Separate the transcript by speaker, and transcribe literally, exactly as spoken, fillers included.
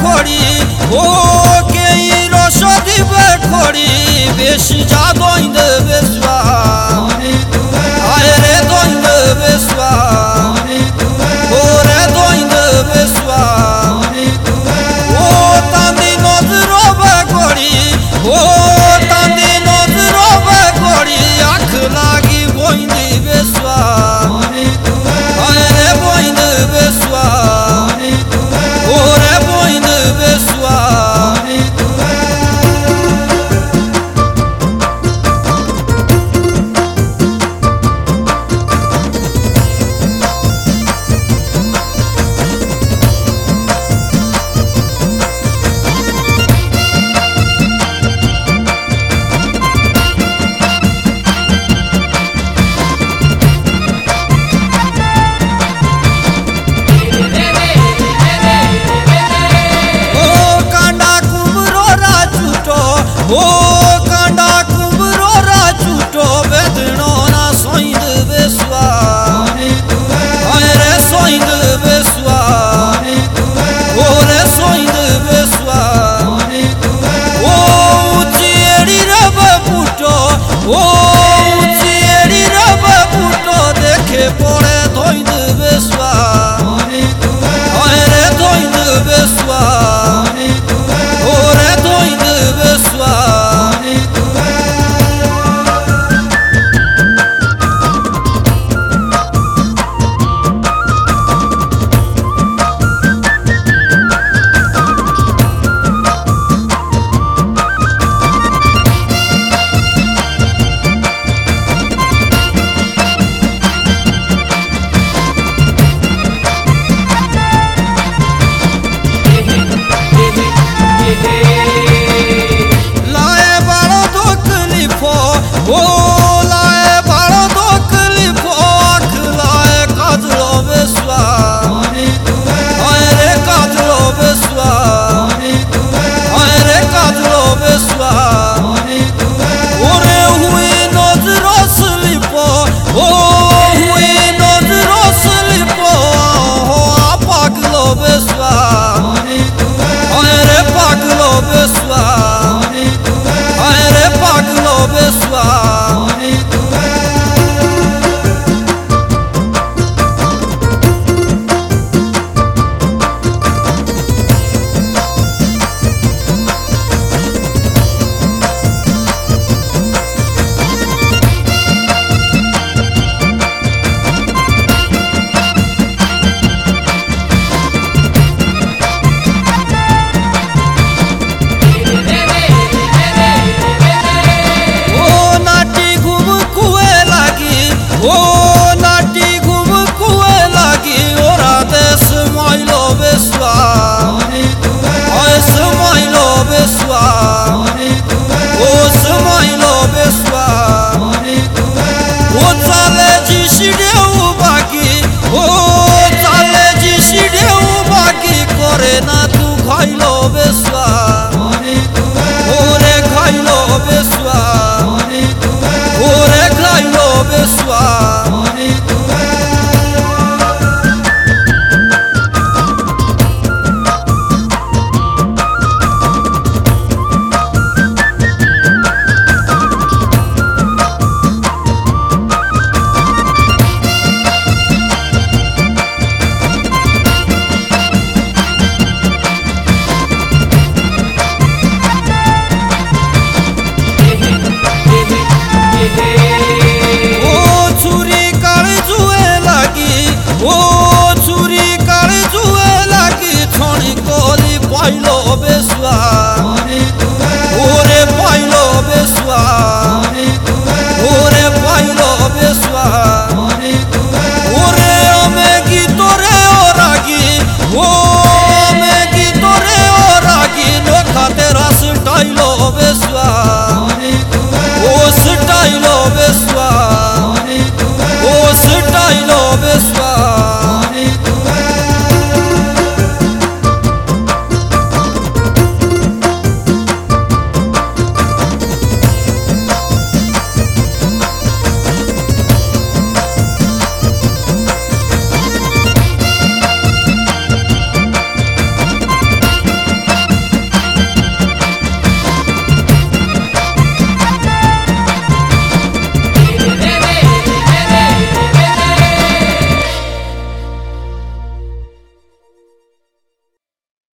Speaker 1: খড়ি ও কেই রস দিবে খড়ি বেশি যা দই দেবে সুয়া আয় রে দই দেবে সুয়া ও রে দই দেবে সুয়া ও তান্দি নজরবে করি ও তান্দি নজরবে করি আখ লাগি বই দিবে সুয়া আয় রে বই দেবে সুয়া ও রে বই দেবে সুয়া ओ कांडा कुमरो राचूटो बेदनो ना सोइंद बेसुआ आय रे सोइंद बेसुआ ओ रे सोइंद बेसुआ ओ उचेड़ी रब पुटो ओ उचेड़ी रब पुटो देखे पड़े धोइंद बेसुआ आय रे धोइंद बेसुआ ओ रे धोइंद बेसुआ ओ लाए बारो तकलीफ आँख लाए काजलो बेसुआ आय रे काजलो बेसुआ आय रे काजलो बेसुआ ओरे हुई नजरो स्लिप ओ हुई नजरो स्लिप हो पागलो बेसुआ आय रे पागलो बेसुआ आय रे पागलो बेसुआ ओ नाटी घूम कुए लागी ओरा देश माइलो बेसुआ ओए समाइलो बेसुआ ओ समाइलो बेसुआ ओ चाले जी सिडेउ बाकी ओ चाले जी सिडेउ बाकी करे ना तू खाइलो बेसुआ ओ रे खाइलो बेसुआ ओ रे खाइलो बेसुआ ओ चूरी काली जुए लागी छोड़ी कोली पाइलो बेसुआ।